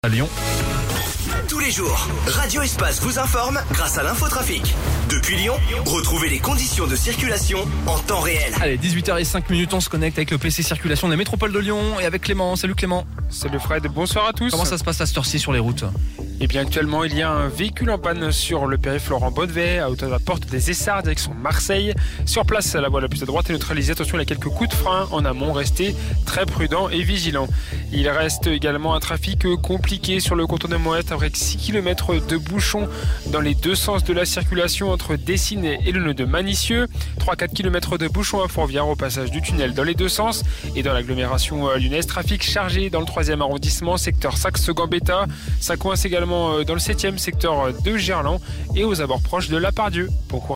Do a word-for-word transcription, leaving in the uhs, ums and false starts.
À Lyon. Tous les jours, Radio Espace vous informe grâce à l'infotrafic. Depuis Lyon, retrouvez les conditions de circulation en temps réel. Allez, dix-huit heures cinq, on se connecte avec le P C Circulation de la métropole de Lyon et avec Clément. Salut Clément. Salut Fred, bonsoir à tous. Comment ça se passe à cette heure-ci sur les routes ? Eh bien actuellement il y a un véhicule en panne sur le périph' Laurent Baudevet à hauteur de la porte des Essarts direction Marseille. Sur place, la voie la plus à droite est neutralisée. Attention, il y a quelques coups de frein en amont, restez très prudents et vigilants. Il reste également un trafic compliqué sur le contournement est avec six kilomètres de bouchons dans les deux sens de la circulation entre Dessines et le nœud de Manicieux. trois à quatre kilomètres de bouchons à Fourvière au passage du tunnel dans les deux sens. Et dans l'agglomération lyonnaise, trafic chargé dans le troisième arrondissement, secteur Saxe-Gambetta. Ça coince également dans le septième secteur de Gerland et aux abords proches de La Part-Dieu. Bon courage.